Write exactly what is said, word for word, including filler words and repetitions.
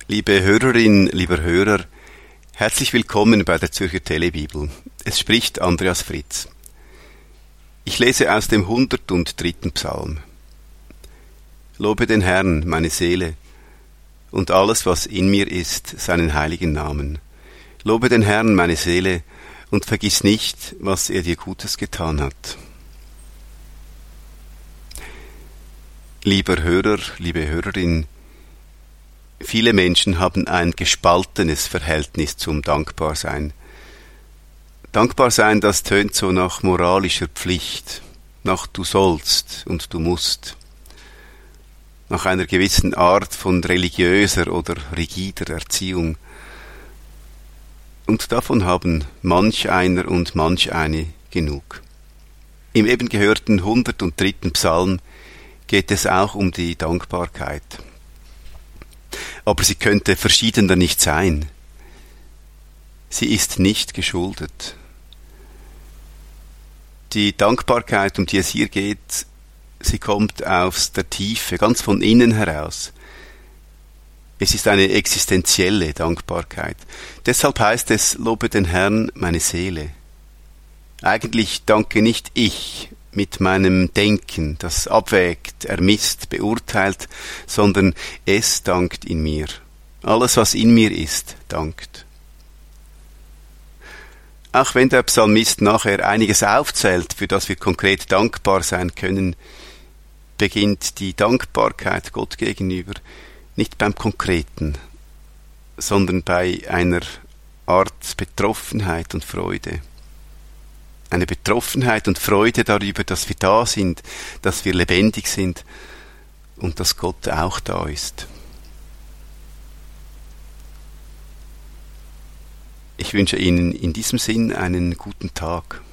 Liebe Hörerin, lieber Hörer, herzlich willkommen bei der Zürcher Telebibel. Es spricht Andreas Fritz. Ich lese aus dem hundertdritten Psalm. Lobe den Herrn, meine Seele, und alles, was in mir ist, seinen heiligen Namen. Lobe den Herrn, meine Seele, und vergiss nicht, was er dir Gutes getan hat. Lieber Hörer, liebe Hörerin, viele Menschen haben ein gespaltenes Verhältnis zum Dankbarsein. Dankbarsein, das tönt so nach moralischer Pflicht, nach du sollst und du musst, nach einer gewissen Art von religiöser oder rigider Erziehung. Und davon haben manch einer und manch eine genug. Im eben gehörten hundertdritten Psalm geht es auch um die Dankbarkeit. Aber sie könnte verschiedener nicht sein. Sie ist nicht geschuldet. Die Dankbarkeit, um die es hier geht, sie kommt aus der Tiefe, ganz von innen heraus. Es ist eine existenzielle Dankbarkeit. Deshalb heißt es, lobe den Herrn, meine Seele. Eigentlich danke nicht ich mit meinem Denken, das abwägt, ermisst, beurteilt, sondern es dankt in mir. Alles, was in mir ist, dankt. Auch wenn der Psalmist nachher einiges aufzählt, für das wir konkret dankbar sein können, beginnt die Dankbarkeit Gott gegenüber nicht beim Konkreten, sondern bei einer Art Betroffenheit und Freude. Eine Betroffenheit und Freude darüber, dass wir da sind, dass wir lebendig sind und dass Gott auch da ist. Ich wünsche Ihnen in diesem Sinn einen guten Tag.